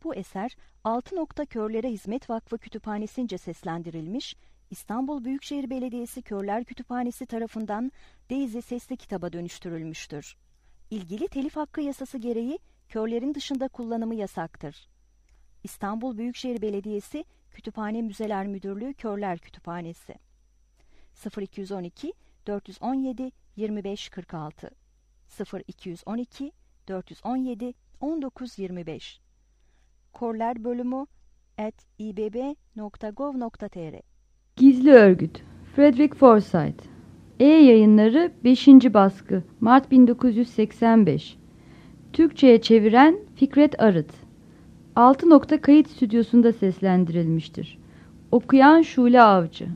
Bu eser Altı Nokta Körlere Hizmet Vakfı Kütüphanesi'nce seslendirilmiş, İstanbul Büyükşehir Belediyesi Körler Kütüphanesi tarafından Daisy sesli kitaba dönüştürülmüştür. İlgili telif hakkı yasası gereği körlerin dışında kullanımı yasaktır. İstanbul Büyükşehir Belediyesi Kütüphane Müzeler Müdürlüğü Körler Kütüphanesi 0212 417 2546 0212 417 1925 korlerbölümü@ibb.gov.tr Gizli Örgüt Frederick Forsyth E-Yayınları 5. baskı Mart 1985 Türkçe'ye çeviren Fikret Arıt 6 nokta kayıt stüdyosunda seslendirilmiştir. Okuyan Şule Avcı.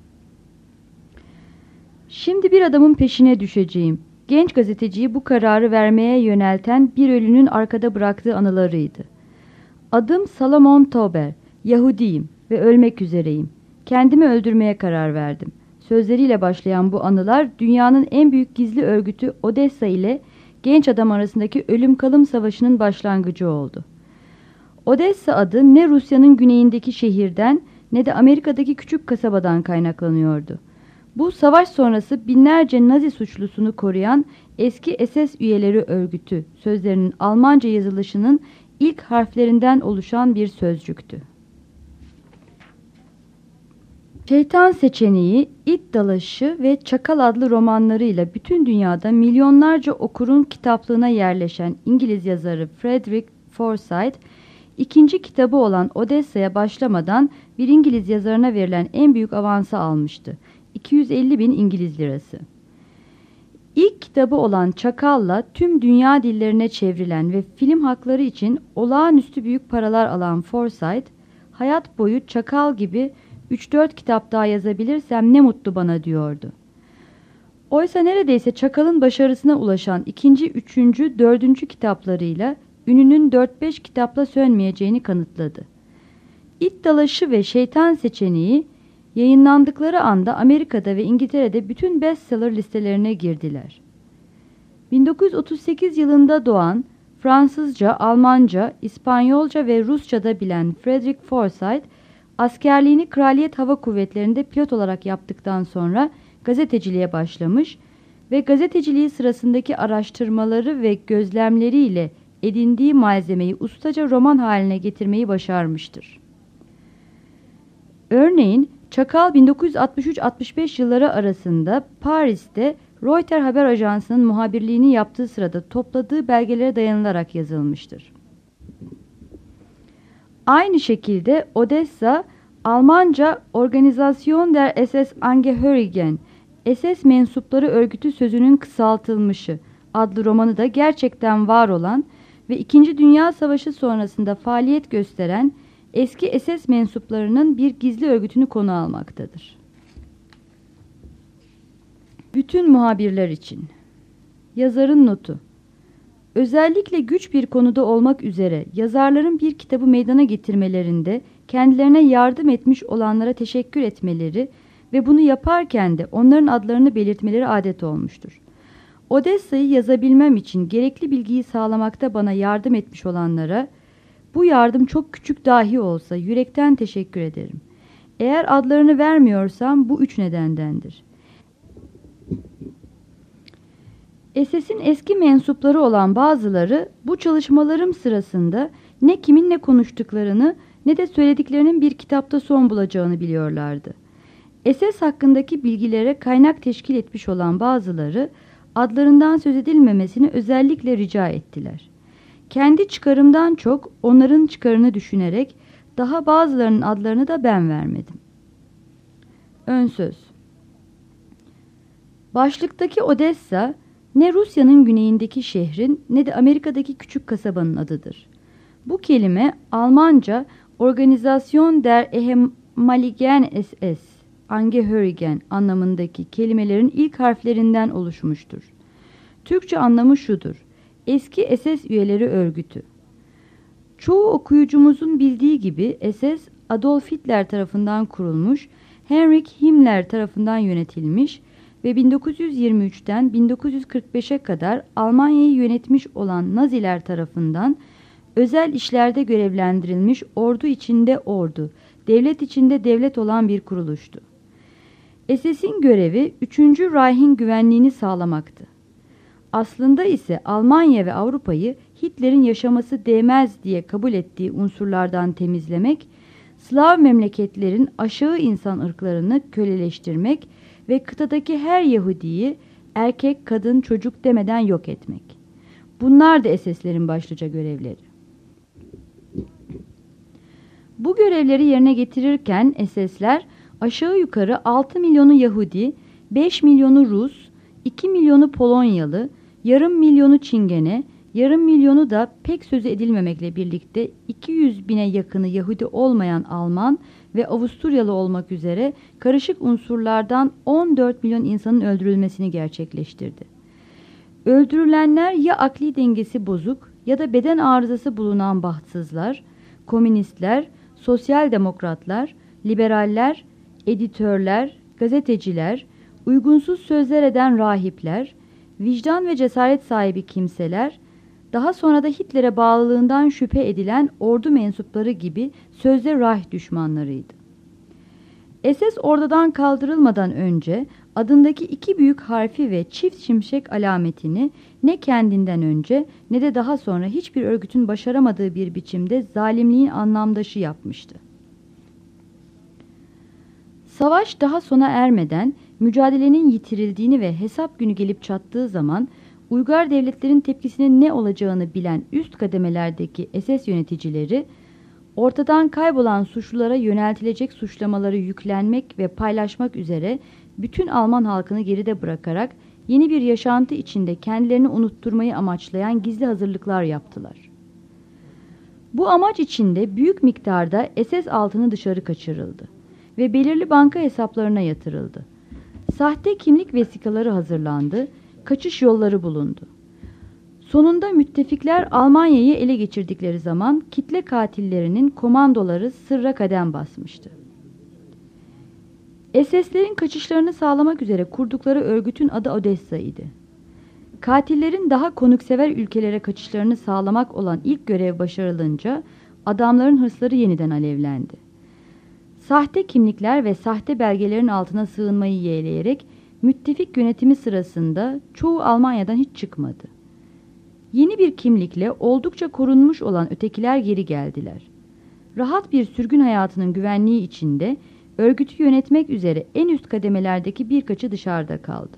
Şimdi bir adamın peşine düşeceğim. Genç gazeteciyi bu kararı vermeye yönelten bir ölünün arkada bıraktığı anılarıydı. Adım Salomon Tauber, Yahudiyim ve ölmek üzereyim. Kendimi öldürmeye karar verdim. Sözleriyle başlayan bu anılar dünyanın en büyük gizli örgütü Odessa ile genç adam arasındaki ölüm kalım savaşının başlangıcı oldu. Odessa adı ne Rusya'nın güneyindeki şehirden ne de Amerika'daki küçük kasabadan kaynaklanıyordu. Bu savaş sonrası binlerce Nazi suçlusunu koruyan eski SS üyeleri örgütü sözlerinin Almanca yazılışının ilk harflerinden oluşan bir sözcüktü. Şeytan Seçeneği, İt Dalaşı ve Çakal adlı romanlarıyla bütün dünyada milyonlarca okurun kitaplığına yerleşen İngiliz yazarı Frederick Forsyth, ikinci kitabı olan Odessa'ya başlamadan bir İngiliz yazarına verilen en büyük avansı almıştı. 250.000 İngiliz lirası. İlk kitabı olan Çakal'la tüm dünya dillerine çevrilen ve film hakları için olağanüstü büyük paralar alan Forsyth, hayat boyu Çakal gibi 3-4 kitap daha yazabilirsem ne mutlu bana diyordu. Oysa neredeyse Çakal'ın başarısına ulaşan 2., 3., 4. kitaplarıyla ününün 4-5 kitapla sönmeyeceğini kanıtladı. İt Dalaşı ve Şeytan Seçeneği yayınlandıkları anda Amerika'da ve İngiltere'de bütün bestseller listelerine girdiler. 1938 yılında doğan, Fransızca, Almanca, İspanyolca ve Rusça'da bilen Frederick Forsyth, askerliğini Kraliyet Hava Kuvvetleri'nde pilot olarak yaptıktan sonra gazeteciliğe başlamış ve gazeteciliği sırasındaki araştırmaları ve gözlemleriyle edindiği malzemeyi ustaca roman haline getirmeyi başarmıştır. Örneğin Çakal 1963-65 yılları arasında Paris'te Reuters haber ajansının muhabirliğini yaptığı sırada topladığı belgelere dayanılarak yazılmıştır. Aynı şekilde Odessa, Almanca Organisation der SS-Angehörigen, SS mensupları örgütü sözünün kısaltılmışı adlı romanı da gerçekten var olan ve 2. Dünya Savaşı sonrasında faaliyet gösteren eski SS mensuplarının bir gizli örgütünü konu almaktadır. Bütün muhabirler için. Yazarın notu. Özellikle güç bir konuda olmak üzere yazarların bir kitabı meydana getirmelerinde kendilerine yardım etmiş olanlara teşekkür etmeleri ve bunu yaparken de onların adlarını belirtmeleri adet olmuştur. Odessa'yı yazabilmem için gerekli bilgiyi sağlamakta bana yardım etmiş olanlara, bu yardım çok küçük dahi olsa yürekten teşekkür ederim. Eğer adlarını vermiyorsam bu 3 nedendendir. SS'in eski mensupları olan bazıları bu çalışmalarım sırasında ne kiminle konuştuklarını ne de söylediklerinin bir kitapta son bulacağını biliyorlardı. SS hakkındaki bilgilere kaynak teşkil etmiş olan bazıları adlarından söz edilmemesini özellikle rica ettiler. Kendi çıkarımdan çok onların çıkarını düşünerek daha bazılarının adlarını da ben vermedim. Ön söz. Başlıktaki Odessa ne Rusya'nın güneyindeki şehrin ne de Amerika'daki küçük kasabanın adıdır. Bu kelime Almanca Organisation der Ehemaligen SS, Angehörigen anlamındaki kelimelerin ilk harflerinden oluşmuştur. Türkçe anlamı şudur: eski SS üyeleri örgütü. Çoğu okuyucumuzun bildiği gibi SS Adolf Hitler tarafından kurulmuş, Heinrich Himmler tarafından yönetilmiş ve 1923'ten 1945'e kadar Almanya'yı yönetmiş olan Naziler tarafından özel işlerde görevlendirilmiş ordu içinde ordu, devlet içinde devlet olan bir kuruluştu. SS'in görevi 3. Reich'in güvenliğini sağlamaktı. Aslında ise Almanya ve Avrupa'yı Hitler'in yaşaması değmez diye kabul ettiği unsurlardan temizlemek, Slav memleketlerin aşağı insan ırklarını köleleştirmek ve kıtadaki her Yahudiyi erkek, kadın, çocuk demeden yok etmek. Bunlar da SS'lerin başlıca görevleri. Bu görevleri yerine getirirken SS'ler aşağı yukarı 6 milyonu Yahudi, 5 milyonu Rus, 2 milyonu Polonyalı, yarım milyonu Çingene, yarım milyonu da pek sözü edilmemekle birlikte 200 bine yakını Yahudi olmayan Alman ve Avusturyalı olmak üzere karışık unsurlardan 14 milyon insanın öldürülmesini gerçekleştirdi. Öldürülenler ya akli dengesi bozuk ya da beden arızası bulunan bahtsızlar, komünistler, sosyal demokratlar, liberaller, editörler, gazeteciler, uygunsuz sözler eden rahipler, vicdan ve cesaret sahibi kimseler, daha sonra da Hitler'e bağlılığından şüphe edilen ordu mensupları gibi sözde Reich düşmanlarıydı. SS ortadan kaldırılmadan önce adındaki 2 büyük harfi ve çift şimşek alametini ne kendinden önce ne de daha sonra hiçbir örgütün başaramadığı bir biçimde zalimliğin anlamdaşı yapmıştı. Savaş daha sona ermeden mücadelenin yitirildiğini ve hesap günü gelip çattığı zaman uygar devletlerin tepkisinin ne olacağını bilen üst kademelerdeki SS yöneticileri ortadan kaybolan suçlulara yöneltilecek suçlamaları yüklenmek ve paylaşmak üzere bütün Alman halkını geride bırakarak yeni bir yaşantı içinde kendilerini unutturmayı amaçlayan gizli hazırlıklar yaptılar. Bu amaç içinde büyük miktarda SS altını dışarı kaçırıldı ve belirli banka hesaplarına yatırıldı. Sahte kimlik vesikaları hazırlandı, kaçış yolları bulundu. Sonunda müttefikler Almanya'yı ele geçirdikleri zaman kitle katillerinin komandoları sırra kadem basmıştı. SS'lerin kaçışlarını sağlamak üzere kurdukları örgütün adı Odessa idi. Katillerin daha konuksever ülkelere kaçışlarını sağlamak olan ilk görev başarılınca adamların hırsları yeniden alevlendi. Sahte kimlikler ve sahte belgelerin altına sığınmayı yeğleyerek müttefik yönetimi sırasında çoğu Almanya'dan hiç çıkmadı. Yeni bir kimlikle oldukça korunmuş olan ötekiler geri geldiler. Rahat bir sürgün hayatının güvenliği içinde örgütü yönetmek üzere en üst kademelerdeki birkaçı dışarıda kaldı.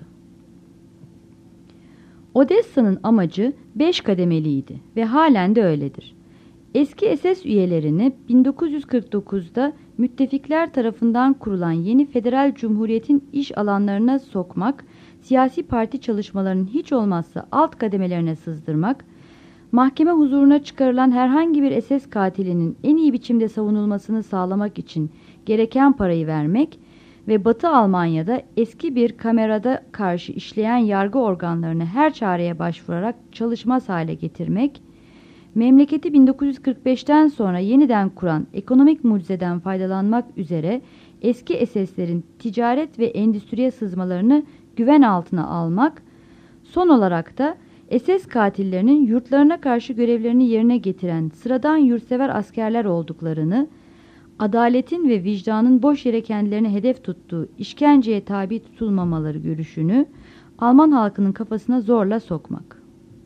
Odessa'nın amacı 5 kademeliydi ve halen de öyledir. Eski SS üyelerini 1949'da müttefikler tarafından kurulan yeni federal cumhuriyetin iş alanlarına sokmak, siyasi parti çalışmalarının hiç olmazsa alt kademelerine sızdırmak, mahkeme huzuruna çıkarılan herhangi bir SS katilinin en iyi biçimde savunulmasını sağlamak için gereken parayı vermek ve Batı Almanya'da eski bir kamerada karşı işleyen yargı organlarını her çareye başvurarak çalışmaz hale getirmek, memleketi 1945'ten sonra yeniden kuran ekonomik mucizeden faydalanmak üzere eski SS'lerin ticaret ve endüstriye sızmalarını güven altına almak, son olarak da SS katillerinin yurtlarına karşı görevlerini yerine getiren sıradan yurtsever askerler olduklarını, adaletin ve vicdanın boş yere kendilerine hedef tuttuğu işkenceye tabi tutulmamaları görüşünü Alman halkının kafasına zorla sokmak.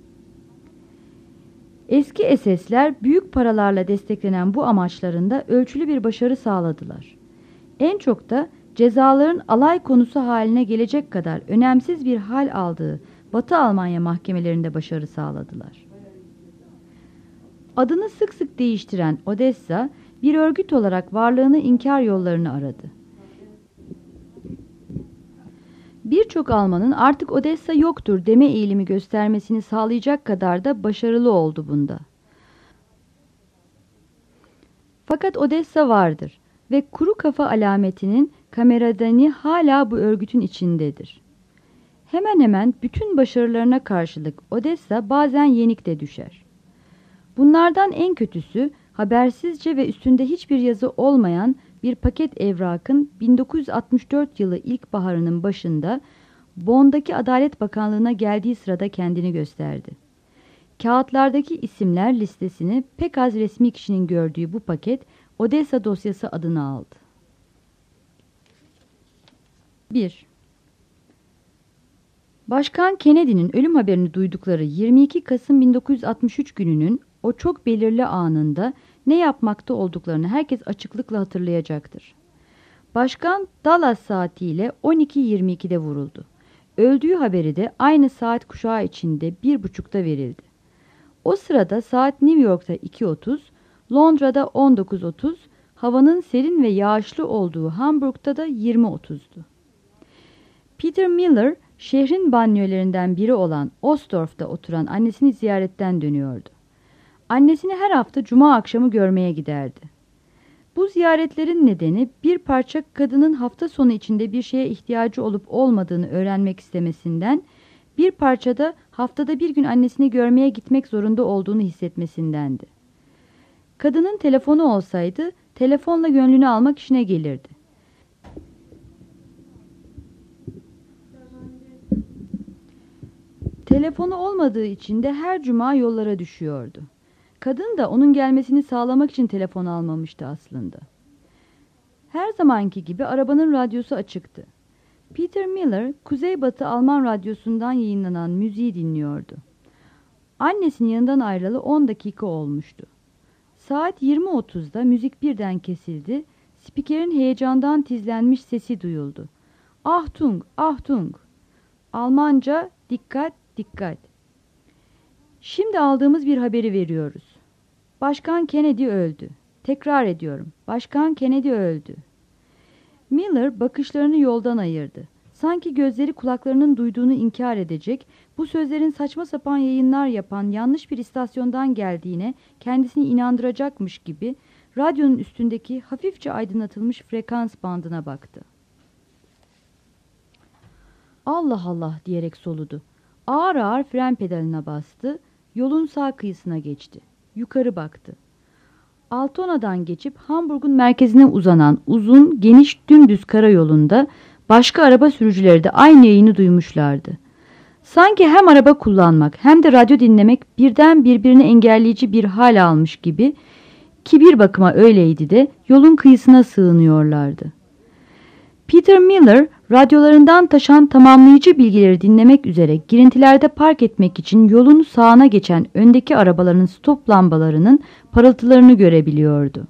Eski SS'ler büyük paralarla desteklenen bu amaçlarında ölçülü bir başarı sağladılar. En çok da cezaların alay konusu haline gelecek kadar önemsiz bir hal aldığı Batı Almanya mahkemelerinde başarı sağladılar. Adını sık sık değiştiren Odessa, bir örgüt olarak varlığını inkar yollarını aradı. Birçok Almanın artık Odessa yoktur deme eğilimi göstermesini sağlayacak kadar da başarılı oldu bunda. Fakat Odessa vardır ve kuru kafa alametinin kameradani hala bu örgütün içindedir. Hemen hemen bütün başarılarına karşılık Odessa bazen yenik de düşer. Bunlardan en kötüsü habersizce ve üstünde hiçbir yazı olmayan bir paket evrakın 1964 yılı ilkbaharının başında Bonn'daki Adalet Bakanlığı'na geldiği sırada kendini gösterdi. Kağıtlardaki isimler listesini pek az resmi kişinin gördüğü bu paket Odessa dosyası adını aldı. 1. Başkan Kennedy'nin ölüm haberini duydukları 22 Kasım 1963 gününün o çok belirli anında ne yapmakta olduklarını herkes açıklıkla hatırlayacaktır. Başkan Dallas saatiyle 12:22'de vuruldu. Öldüğü haberi de aynı saat kuşağı içinde 1:30'da verildi. O sırada saat New York'ta 2:30, Londra'da 19:30, havanın serin ve yağışlı olduğu Hamburg'da da 20:30'du. Peter Miller, şehrin banliyölerinden biri olan Ostdorf'ta oturan annesini ziyaretten dönüyordu. Annesini her hafta cuma akşamı görmeye giderdi. Bu ziyaretlerin nedeni bir parça kadının hafta sonu içinde bir şeye ihtiyacı olup olmadığını öğrenmek istemesinden, bir parça da haftada bir gün annesini görmeye gitmek zorunda olduğunu hissetmesindendi. Kadının telefonu olsaydı telefonla gönlünü almak işine gelirdi. Telefonu olmadığı için de her cuma yollara düşüyordu. Kadın da onun gelmesini sağlamak için telefon almamıştı aslında. Her zamanki gibi arabanın radyosu açıktı. Peter Miller, Kuzeybatı Alman radyosundan yayınlanan müziği dinliyordu. Annesinin yanından ayrılalı 10 dakika olmuştu. Saat 20:30'da müzik birden kesildi, spikerin heyecandan tizlenmiş sesi duyuldu. Achtung, Achtung! Almanca dikkat, dikkat! Şimdi aldığımız bir haberi veriyoruz. Başkan Kennedy öldü. Tekrar ediyorum. Başkan Kennedy öldü. Miller bakışlarını yoldan ayırdı. Sanki gözleri kulaklarının duyduğunu inkar edecek, bu sözlerin saçma sapan yayınlar yapan yanlış bir istasyondan geldiğine kendisini inandıracakmış gibi radyonun üstündeki hafifçe aydınlatılmış frekans bandına baktı. Allah Allah diyerek soludu. Ağır ağır fren pedalına bastı, yolun sağ kıyısına geçti. Yukarı baktı. Altona'dan geçip Hamburg'un merkezine uzanan uzun, geniş, dümdüz karayolunda başka araba sürücüleri de aynı yayını duymuşlardı. Sanki hem araba kullanmak hem de radyo dinlemek birden birbirini engelleyici bir hal almış gibi, ki bir bakıma öyleydi de yolun kıyısına sığınıyorlardı. Peter Miller, radyolarından taşan tamamlayıcı bilgileri dinlemek üzere girintilerde park etmek için yolun sağına geçen öndeki arabaların stop lambalarının parıltılarını görebiliyordu.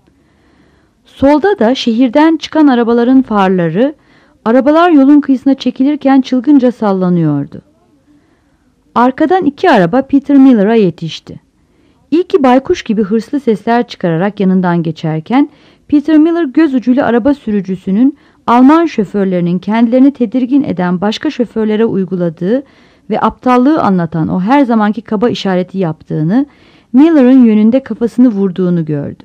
Solda da şehirden çıkan arabaların farları, arabalar yolun kıyısına çekilirken çılgınca sallanıyordu. Arkadan 2 araba Peter Miller'a yetişti. İlki baykuş gibi hırslı sesler çıkararak yanından geçerken, Peter Miller göz ucuyla araba sürücüsünün Alman şoförlerinin kendilerini tedirgin eden başka şoförlere uyguladığı ve aptallığı anlatan o her zamanki kaba işareti yaptığını, Miller'ın yönünde kafasını vurduğunu gördü.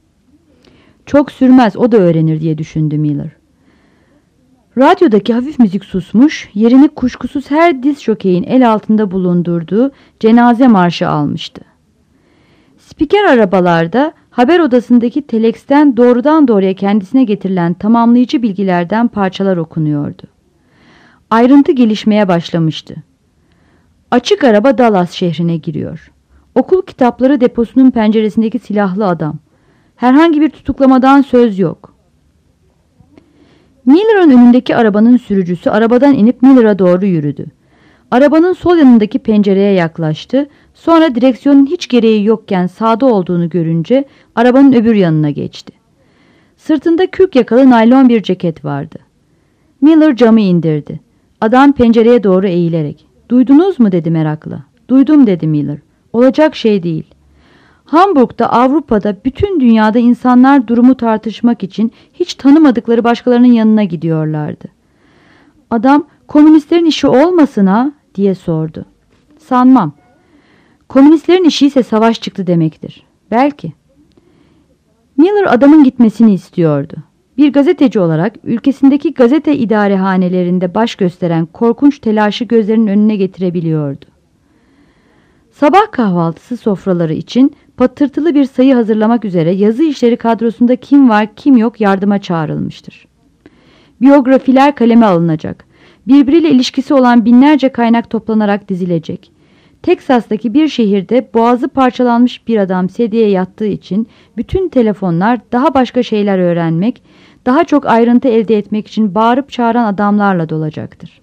Çok sürmez, o da öğrenir diye düşündü Miller. Radyodaki hafif müzik susmuş, yerini kuşkusuz her diz jokeyin el altında bulundurduğu cenaze marşı almıştı. Spiker arabalarda haber odasındaki teleksten doğrudan doğruya kendisine getirilen tamamlayıcı bilgilerden parçalar okunuyordu. Ayrıntı gelişmeye başlamıştı. Açık araba Dallas şehrine giriyor. Okul kitapları deposunun penceresindeki silahlı adam. Herhangi bir tutuklamadan söz yok. Miller'ın önündeki arabanın sürücüsü arabadan inip Miller'a doğru yürüdü. Arabanın sol yanındaki pencereye yaklaştı. Sonra direksiyonun hiç gereği yokken sağda olduğunu görünce arabanın öbür yanına geçti. Sırtında kürk yakalı naylon bir ceket vardı. Miller camı indirdi. Adam pencereye doğru eğilerek, "Duydunuz mu?" dedi merakla. "Duydum," dedi Miller. "Olacak şey değil." Hamburg'da, Avrupa'da, bütün dünyada insanlar durumu tartışmak için hiç tanımadıkları başkalarının yanına gidiyorlardı. Adam, "Komünistlerin işi olmasın ha?" diye sordu. "Sanmam. Komünistlerin işi ise savaş çıktı demektir. Belki." Miller adamın gitmesini istiyordu. Bir gazeteci olarak ülkesindeki gazete idarehanelerinde baş gösteren korkunç telaşı gözlerinin önüne getirebiliyordu. Sabah kahvaltısı sofraları için patırtılı bir sayı hazırlamak üzere yazı işleri kadrosunda kim var kim yok yardıma çağrılmıştır. Biyografiler kaleme alınacak. Birbiriyle ilişkisi olan binlerce kaynak toplanarak dizilecek. Teksas'taki bir şehirde boğazı parçalanmış bir adam sedyeye yattığı için bütün telefonlar daha başka şeyler öğrenmek, daha çok ayrıntı elde etmek için bağırıp çağıran adamlarla dolacaktır.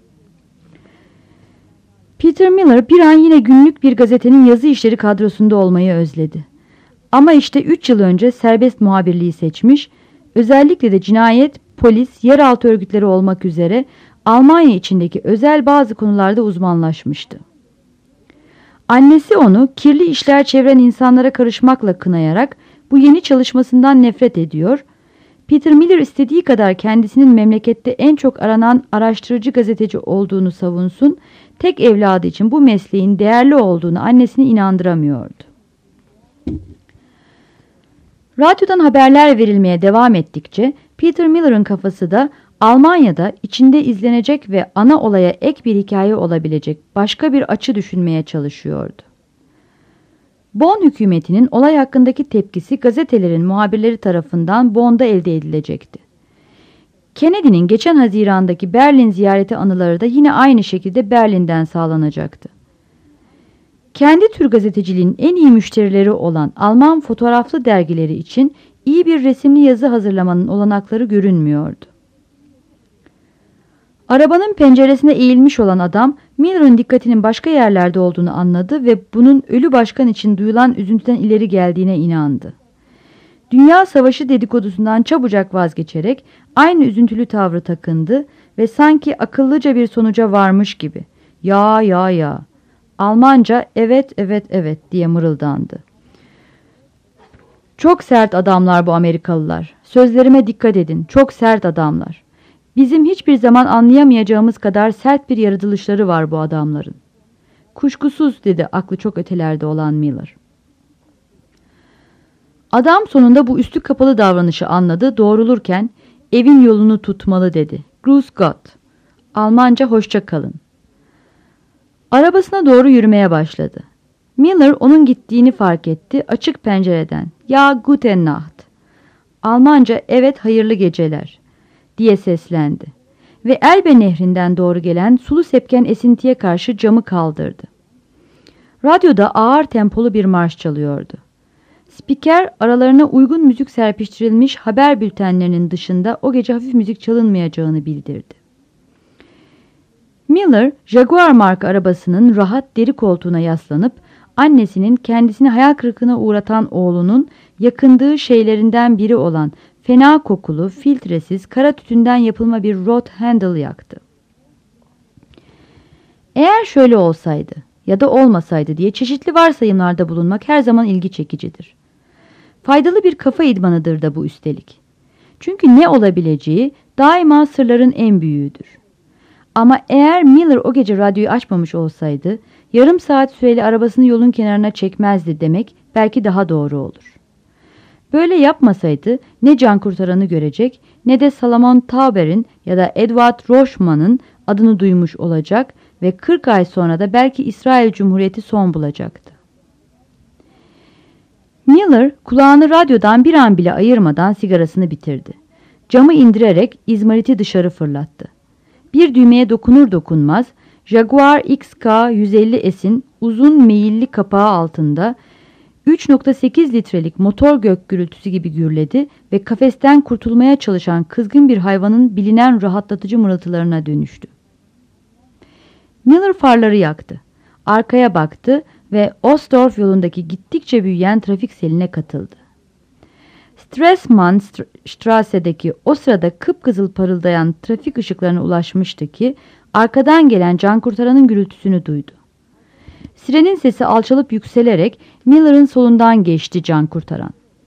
Peter Miller bir an yine günlük bir gazetenin yazı işleri kadrosunda olmayı özledi. Ama işte 3 yıl önce serbest muhabirliği seçmiş, özellikle de cinayet, polis, yeraltı örgütleri olmak üzere Almanya içindeki özel bazı konularda uzmanlaşmıştı. Annesi onu kirli işler çeviren insanlara karışmakla kınayarak bu yeni çalışmasından nefret ediyor. Peter Miller istediği kadar kendisinin memlekette en çok aranan araştırıcı gazeteci olduğunu savunsun, tek evladı için bu mesleğin değerli olduğunu annesini inandıramıyordu. Radyodan haberler verilmeye devam ettikçe Peter Miller'ın kafası da Almanya'da içinde izlenecek ve ana olaya ek bir hikaye olabilecek başka bir açı düşünmeye çalışıyordu. Bonn hükümetinin olay hakkındaki tepkisi gazetelerin muhabirleri tarafından Bonn'da elde edilecekti. Kennedy'nin geçen Haziran'daki Berlin ziyareti anıları da yine aynı şekilde Berlin'den sağlanacaktı. Kendi tür gazeteciliğin en iyi müşterileri olan Alman fotoğraflı dergileri için iyi bir resimli yazı hazırlamanın olanakları görünmüyordu. Arabanın penceresine eğilmiş olan adam Miller'ın dikkatinin başka yerlerde olduğunu anladı ve bunun ölü başkan için duyulan üzüntüden ileri geldiğine inandı. Dünya Savaşı dedikodusundan çabucak vazgeçerek aynı üzüntülü tavrı takındı ve sanki akıllıca bir sonuca varmış gibi ya Almanca evet diye mırıldandı. Çok sert adamlar bu Amerikalılar. Sözlerime dikkat edin. Çok sert adamlar. Bizim hiçbir zaman anlayamayacağımız kadar sert bir yaratılışları var bu adamların. Kuşkusuz dedi aklı çok ötelerde olan Miller. Adam sonunda bu üstü kapalı davranışı anladı, doğrulurken evin yolunu tutmalı dedi. Grüß Gott. Almanca hoşça kalın. Arabasına doğru yürümeye başladı. Miller onun gittiğini fark etti açık pencereden. Ya guten Nacht. Almanca evet hayırlı geceler diye seslendi. Ve Elbe nehrinden doğru gelen sulu sepken esintiye karşı camı kaldırdı. Radyoda ağır tempolu bir marş çalıyordu. Spiker aralarına uygun müzik serpiştirilmiş haber bültenlerinin dışında o gece hafif müzik çalınmayacağını bildirdi. Miller, Jaguar marka arabasının rahat deri koltuğuna yaslanıp annesinin kendisini hayal kırıklığına uğratan oğlunun yakındığı şeylerinden biri olan fena kokulu, filtresiz, kara tütünden yapılma bir rod handle yaktı. Eğer şöyle olsaydı ya da olmasaydı diye çeşitli varsayımlarda bulunmak her zaman ilgi çekicidir. Faydalı bir kafa idmanıdır da bu üstelik. Çünkü ne olabileceği daima sırların en büyüğüdür. Ama eğer Miller o gece radyoyu açmamış olsaydı, yarım saat süreli arabasını yolun kenarına çekmezdi demek belki daha doğru olur. Böyle yapmasaydı ne can kurtaranı görecek ne de Salomon Tauber'in ya da Edward Rochman'ın adını duymuş olacak ve 40 ay sonra da belki İsrail Cumhuriyeti son bulacaktı. Miller kulağını radyodan bir an bile ayırmadan sigarasını bitirdi. Camı indirerek izmariti dışarı fırlattı. Bir düğmeye dokunur dokunmaz Jaguar XK150S'in uzun meyilli kapağı altında 3.8 litrelik motor gök gürültüsü gibi gürledi ve kafesten kurtulmaya çalışan kızgın bir hayvanın bilinen rahatlatıcı mırıltılarına dönüştü. Miller farları yaktı. Arkaya baktı ve Ostdorf yolundaki gittikçe büyüyen trafik seline katıldı. Stresemannstrasse'deki o sırada kıpkızıl parıldayan trafik ışıklarına ulaşmıştı ki arkadan gelen cankurtaranın gürültüsünü duydu. Sirenin sesi alçalıp yükselerek Miller'ın solundan geçti cankurtaran.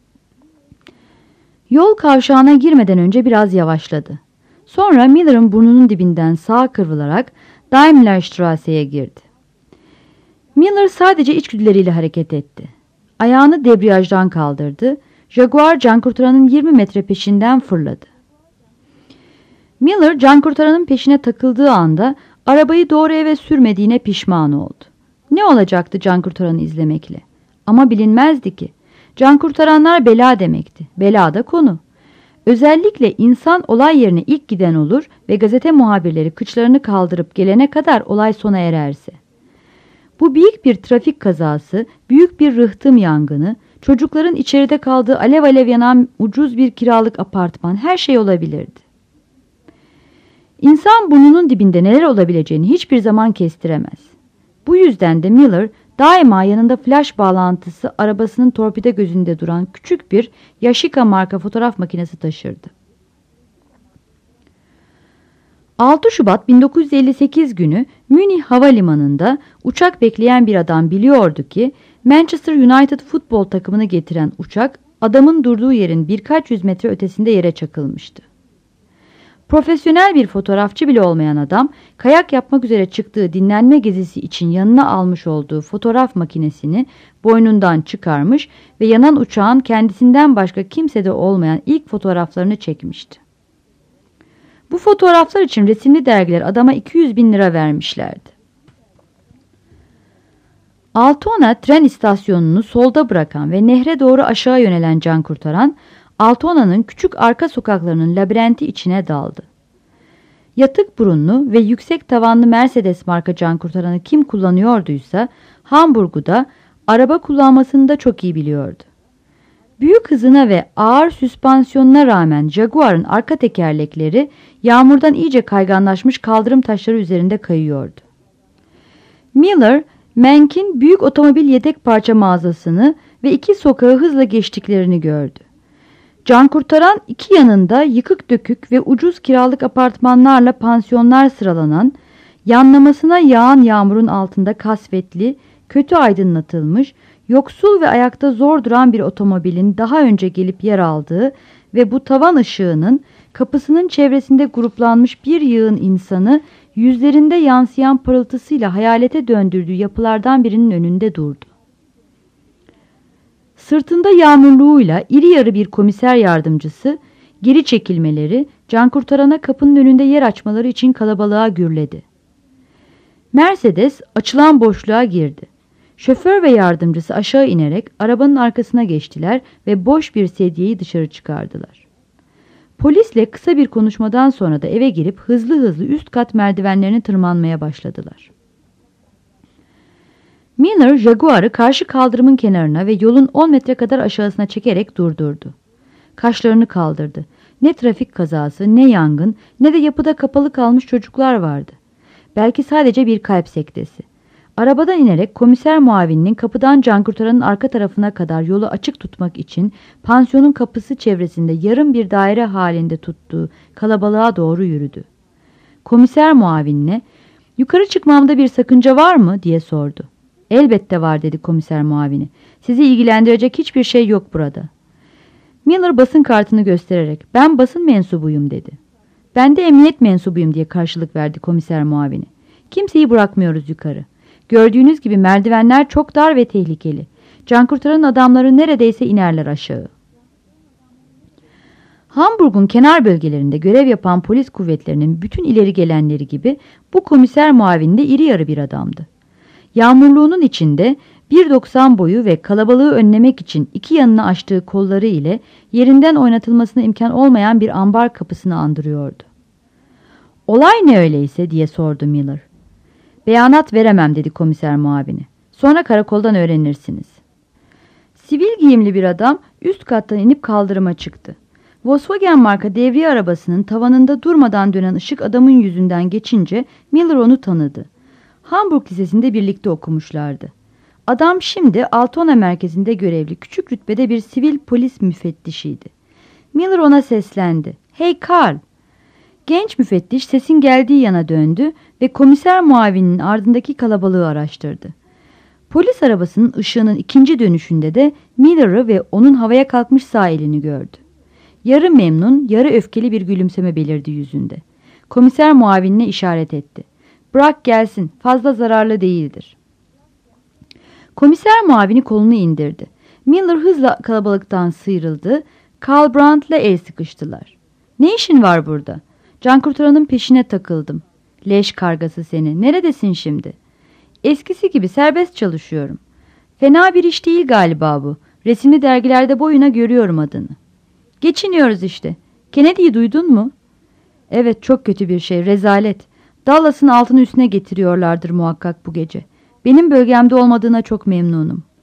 Yol kavşağına girmeden önce biraz yavaşladı. Sonra Miller'ın burnunun dibinden sağa kıvrılarak Daimlerstrasse'ye girdi. Miller sadece içgüdüleriyle hareket etti. Ayağını debriyajdan kaldırdı. Jaguar cankurtaranın 20 metre peşinden fırladı. Miller cankurtaranın peşine takıldığı anda arabayı doğru eve sürmediğine pişman oldu. Ne olacaktı cankurtaranı izlemekle? Ama bilinmezdi ki. Cankurtaranlar bela demekti. Bela da konu. Özellikle insan olay yerine ilk giden olur ve gazete muhabirleri kıçlarını kaldırıp gelene kadar olay sona ererse. Bu büyük bir trafik kazası, büyük bir rıhtım yangını, çocukların içeride kaldığı alev alev yanan ucuz bir kiralık apartman, her şey olabilirdi. İnsan burnunun dibinde neler olabileceğini hiçbir zaman kestiremez. Bu yüzden de Miller daima yanında flash bağlantısı arabasının torpida gözünde duran küçük bir Yashica marka fotoğraf makinesi taşırdı. 6 Şubat 1958 günü Münih Havalimanı'nda uçak bekleyen bir adam biliyordu ki Manchester United futbol takımını getiren uçak adamın durduğu yerin birkaç yüz metre ötesinde yere çakılmıştı. Profesyonel bir fotoğrafçı bile olmayan adam kayak yapmak üzere çıktığı dinlenme gezisi için yanına almış olduğu fotoğraf makinesini boynundan çıkarmış ve yanan uçağın kendisinden başka kimsede olmayan ilk fotoğraflarını çekmişti. Bu fotoğraflar için resimli dergiler adama 200.000 lira vermişlerdi. Altona tren istasyonunu solda bırakan ve nehre doğru aşağı yönelen can kurtaran, Altona'nın küçük arka sokaklarının labirenti içine daldı. Yatık burunlu ve yüksek tavanlı Mercedes marka can kurtaranı kim kullanıyorduysa Hamburg'u da araba kullanmasını da çok iyi biliyordu. Büyük hızına ve ağır süspansiyonuna rağmen Jaguar'ın arka tekerlekleri yağmurdan iyice kayganlaşmış kaldırım taşları üzerinde kayıyordu. Miller, Menk'in büyük otomobil yedek parça mağazasını ve 2 sokağı hızla geçtiklerini gördü. Can kurtaran 2 yanında yıkık dökük ve ucuz kiralık apartmanlarla pansiyonlar sıralanan, yanlamasına yağan yağmurun altında kasvetli, kötü aydınlatılmış, yoksul ve ayakta zor duran bir otomobilin daha önce gelip yer aldığı ve bu tavan ışığının kapısının çevresinde gruplanmış bir yığın insanı yüzlerinde yansıyan parıltısıyla hayalete döndürdüğü yapılardan birinin önünde durdu. Sırtında yağmurluğuyla iri yarı bir komiser yardımcısı geri çekilmeleri, can kurtarana kapının önünde yer açmaları için kalabalığa gürledi. Mercedes açılan boşluğa girdi. Şoför ve yardımcısı aşağı inerek arabanın arkasına geçtiler ve boş bir sedyeyi dışarı çıkardılar. Polisle kısa bir konuşmadan sonra da eve girip hızlı hızlı üst kat merdivenlerini tırmanmaya başladılar. Miller, Jaguar'ı karşı kaldırımın kenarına ve yolun 10 metre kadar aşağısına çekerek durdurdu. Kaşlarını kaldırdı. Ne trafik kazası, ne yangın, ne de yapıda kapalı kalmış çocuklar vardı. Belki sadece bir kalp sektesi. Arabadan inerek komiser muavininin kapıdan can kurtaranın arka tarafına kadar yolu açık tutmak için pansiyonun kapısı çevresinde yarım bir daire halinde tuttuğu kalabalığa doğru yürüdü. Komiser muavinine "Yukarı çıkmamda bir sakınca var mı?" diye sordu. "Elbette var," dedi komiser muavini. "Sizi ilgilendirecek hiçbir şey yok burada." Miller basın kartını göstererek "Ben basın mensubuyum," dedi. "Ben de emniyet mensubuyum," diye karşılık verdi komiser muavini. "Kimseyi bırakmıyoruz yukarı. Gördüğünüz gibi merdivenler çok dar ve tehlikeli. Can kurtaranın adamları neredeyse inerler aşağı." Hamburg'un kenar bölgelerinde görev yapan polis kuvvetlerinin bütün ileri gelenleri gibi bu komiser muavini de iri yarı bir adamdı. Yağmurluğunun içinde 1.90 boyu ve kalabalığı önlemek için 2 yanını açtığı kolları ile yerinden oynatılmasına imkan olmayan bir ambar kapısını andırıyordu. "Olay ne öyleyse?" diye sordu Miller. "Beyanat veremem," dedi komiser muavini. "Sonra karakoldan öğrenirsiniz." Sivil giyimli bir adam üst kattan inip kaldırıma çıktı. Volkswagen marka devriye arabasının tavanında durmadan dönen ışık adamın yüzünden geçince Miller onu tanıdı. Hamburg Lisesi'nde birlikte okumuşlardı. Adam şimdi Altona merkezinde görevli küçük rütbede bir sivil polis müfettişiydi. Miller ona seslendi. "Hey Karl!" Genç müfettiş sesin geldiği yana döndü ve komiser muavininin ardındaki kalabalığı araştırdı. Polis arabasının ışığının ikinci dönüşünde de Miller'ı ve onun havaya kalkmış sağ elini gördü. Yarı memnun, yarı öfkeli bir gülümseme belirdi yüzünde. Komiser muavinine işaret etti. "Bırak gelsin, fazla zararlı değildir." Komiser muavini kolunu indirdi. Miller hızla kalabalıktan sıyrıldı. Karl Brandt'la el sıkıştılar. "Ne işin var burada?" "Can kurtaranın peşine takıldım." "Leş kargası seni. Neredesin şimdi?" "Eskisi gibi serbest çalışıyorum." "Fena bir iş değil galiba bu. Resimli dergilerde boyuna görüyorum adını." "Geçiniyoruz işte. Kennedy'yi duydun mu?" "Evet, çok kötü bir şey. Rezalet. Dallas'ın altını üstüne getiriyorlardır muhakkak bu gece. Benim bölgemde olmadığına çok memnunum.